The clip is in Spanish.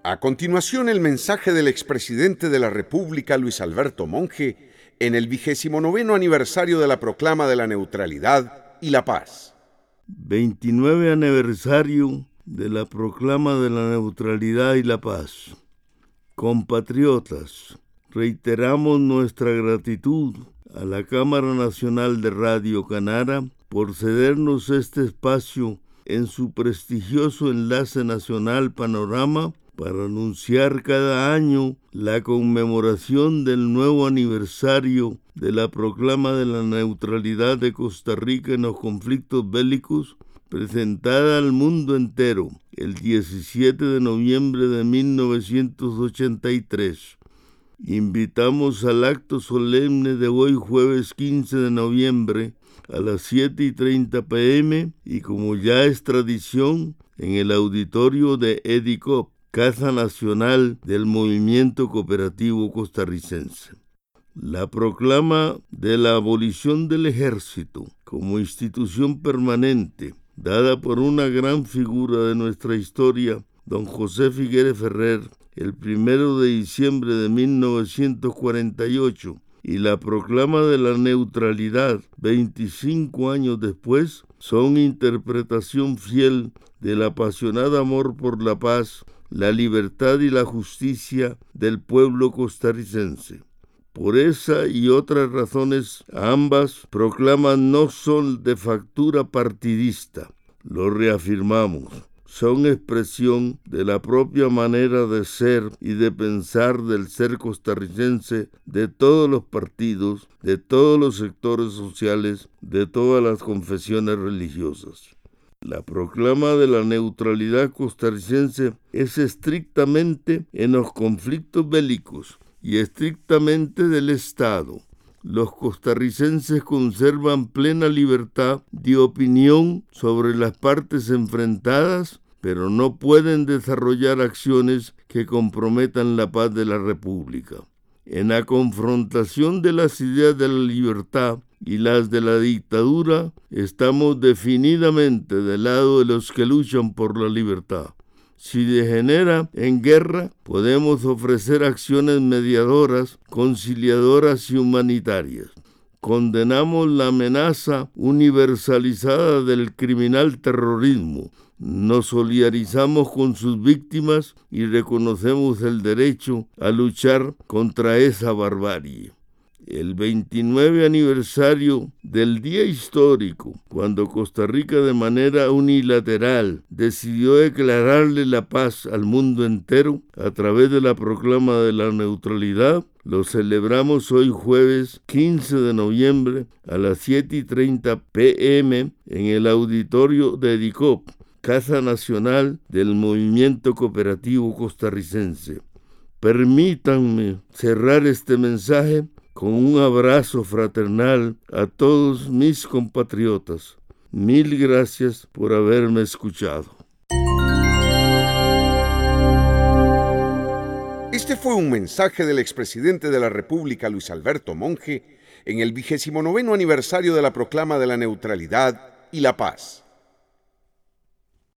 A continuación, el mensaje del expresidente de la República, Luis Alberto Monge, en el 29º aniversario de la proclama de la neutralidad y la paz. 29 aniversario de la proclama de la neutralidad y la paz. Compatriotas, reiteramos nuestra gratitud a la Cámara Nacional de Radio Canara por cedernos este espacio en su prestigioso enlace nacional Panorama para anunciar cada año la conmemoración del nuevo aniversario de la proclama de la neutralidad de Costa Rica en los conflictos bélicos, presentada al mundo entero el 17 de noviembre de 1983. Invitamos al acto solemne de hoy, jueves 15 de noviembre, a las 7:30 p.m. y como ya es tradición, en el auditorio de EDICOP, Casa Nacional del Movimiento Cooperativo Costarricense. La proclama de la abolición del ejército como institución permanente, dada por una gran figura de nuestra historia, don José Figueres Ferrer, el 1 de diciembre de 1948, y la proclama de la neutralidad 25 años después, son interpretación fiel del apasionado amor por la paz, la libertad y la justicia del pueblo costarricense. Por esa y otras razones, ambas proclamas no son de factura partidista, lo reafirmamos. Son expresión de la propia manera de ser y de pensar del ser costarricense, de todos los partidos, de todos los sectores sociales, de todas las confesiones religiosas. La proclama de la neutralidad costarricense es estrictamente en los conflictos bélicos y estrictamente del Estado. Los costarricenses conservan plena libertad de opinión sobre las partes enfrentadas, pero no pueden desarrollar acciones que comprometan la paz de la República. En la confrontación de las ideas de la libertad y las de la dictadura, estamos definidamente del lado de los que luchan por la libertad. Si degenera en guerra, podemos ofrecer acciones mediadoras, conciliadoras y humanitarias. Condenamos la amenaza universalizada del criminal terrorismo. Nos solidarizamos con sus víctimas y reconocemos el derecho a luchar contra esa barbarie. El 29 aniversario del día histórico, cuando Costa Rica de manera unilateral decidió declararle la paz al mundo entero a través de la proclama de la neutralidad, lo celebramos hoy jueves 15 de noviembre a las 7:30 p.m. en el auditorio de EDICOP, Casa Nacional del Movimiento Cooperativo Costarricense. Permítanme cerrar este mensaje con un abrazo fraternal a todos mis compatriotas. Mil gracias por haberme escuchado. Este fue un mensaje del expresidente de la República, Luis Alberto Monge, en el 29º aniversario de la proclama de la neutralidad y la paz.